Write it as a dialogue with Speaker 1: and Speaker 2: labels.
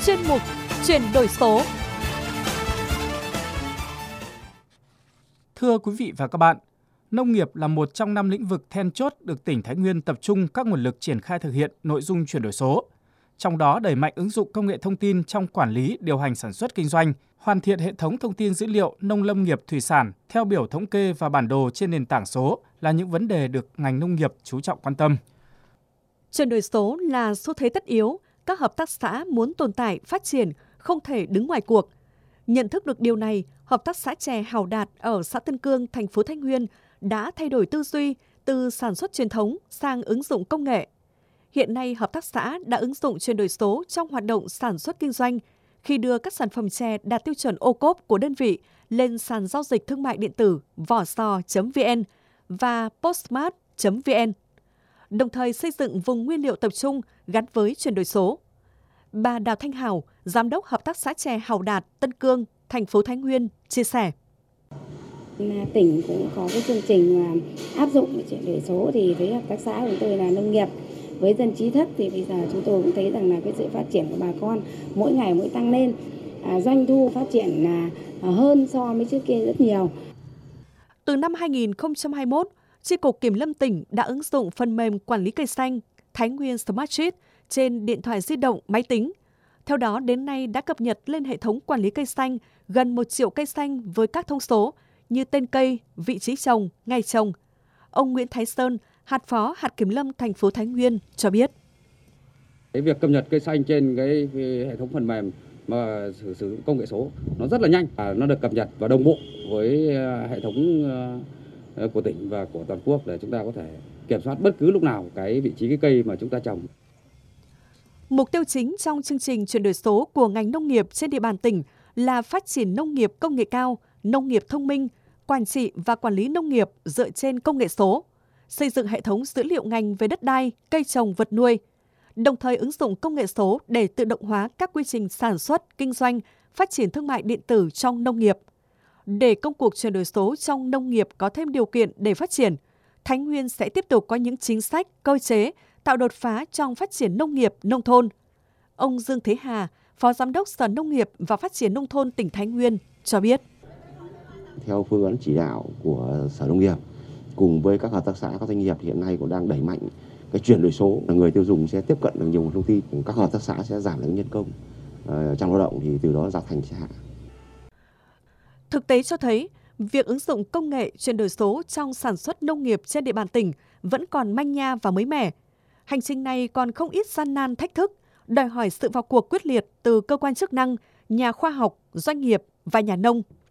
Speaker 1: chuyên mục Chuyển đổi số.
Speaker 2: Thưa quý vị và các bạn, nông nghiệp là một trong 5 lĩnh vực then chốt được tỉnh Thái Nguyên tập trung các nguồn lực triển khai thực hiện nội dung chuyển đổi số. Trong đó đẩy mạnh ứng dụng công nghệ thông tin trong quản lý, điều hành sản xuất kinh doanh, hoàn thiện hệ thống thông tin dữ liệu nông lâm nghiệp thủy sản theo biểu thống kê và bản đồ trên nền tảng số là những vấn đề được ngành nông nghiệp chú trọng quan tâm.
Speaker 1: Chuyển đổi số là xu thế tất yếu, các hợp tác xã muốn tồn tại, phát triển không thể đứng ngoài cuộc. Nhận thức được điều này, hợp tác xã chè Hào Đạt ở xã Tân Cương, thành phố Thái Nguyên đã thay đổi tư duy từ sản xuất truyền thống sang ứng dụng công nghệ. Hiện nay, hợp tác xã đã ứng dụng chuyển đổi số trong hoạt động sản xuất kinh doanh khi đưa các sản phẩm chè đạt tiêu chuẩn ô cốp của đơn vị lên sàn giao dịch thương mại điện tử vòsò.vn và postmart.vn, đồng thời xây dựng vùng nguyên liệu tập trung gắn với chuyển đổi số. Bà Đào Thanh Hảo, Giám đốc Hợp tác xã chè Hào Đạt, Tân Cương, thành phố Thái Nguyên, chia sẻ.
Speaker 3: Tỉnh cũng có cái chương trình mà áp dụng chuyển đổi số thì với hợp tác xã của tôi là nông nghiệp với dân trí thấp thì bây giờ chúng tôi cũng thấy rằng là cái sự phát triển của bà con mỗi ngày mỗi tăng lên, doanh thu phát triển hơn so với trước kia rất nhiều.
Speaker 1: Từ năm 2021, Chi cục Kiểm lâm tỉnh đã ứng dụng phần mềm quản lý cây xanh Thái Nguyên Smart Sheet trên điện thoại di động, máy tính. Theo đó, đến nay đã cập nhật lên hệ thống quản lý cây xanh gần 1 triệu cây xanh với các thông số như tên cây, vị trí trồng, ngày trồng. Ông Nguyễn Thái Sơn, hạt phó hạt kiểm lâm thành phố Thái Nguyên cho biết.
Speaker 4: Cái việc cập nhật cây xanh trên cái hệ thống phần mềm mà sử dụng công nghệ số nó rất là nhanh, nó được cập nhật và đồng bộ với hệ thống của tỉnh và của toàn quốc để chúng ta có thể kiểm soát bất cứ lúc nào cái vị trí cái cây mà chúng ta trồng.
Speaker 1: Mục tiêu chính trong chương trình chuyển đổi số của ngành nông nghiệp trên địa bàn tỉnh là phát triển nông nghiệp công nghệ cao, nông nghiệp thông minh, quản trị và quản lý nông nghiệp dựa trên công nghệ số, xây dựng hệ thống dữ liệu ngành về đất đai, cây trồng, vật nuôi, đồng thời ứng dụng công nghệ số để tự động hóa các quy trình sản xuất, kinh doanh, phát triển thương mại điện tử trong nông nghiệp. Để công cuộc chuyển đổi số trong nông nghiệp có thêm điều kiện để phát triển, Thái Nguyên sẽ tiếp tục có những chính sách, cơ chế tạo đột phá trong phát triển nông nghiệp, nông thôn. Ông Dương Thế Hà, Phó Giám đốc Sở Nông nghiệp và Phát triển Nông thôn tỉnh Thái Nguyên cho biết.
Speaker 5: Theo phương án chỉ đạo của Sở Nông nghiệp, cùng với các hợp tác xã, các doanh nghiệp hiện nay cũng đang đẩy mạnh cái chuyển đổi số, là người tiêu dùng sẽ tiếp cận được nhiều nguồn thông tin, các hợp tác xã sẽ giảm được nhân công trong lao động thì từ đó giá thành sẽ hạ.
Speaker 1: Thực tế cho thấy, việc ứng dụng công nghệ chuyển đổi số trong sản xuất nông nghiệp trên địa bàn tỉnh vẫn còn manh nha và mới mẻ. Hành trình này còn không ít gian nan thách thức, đòi hỏi sự vào cuộc quyết liệt từ cơ quan chức năng, nhà khoa học, doanh nghiệp và nhà nông.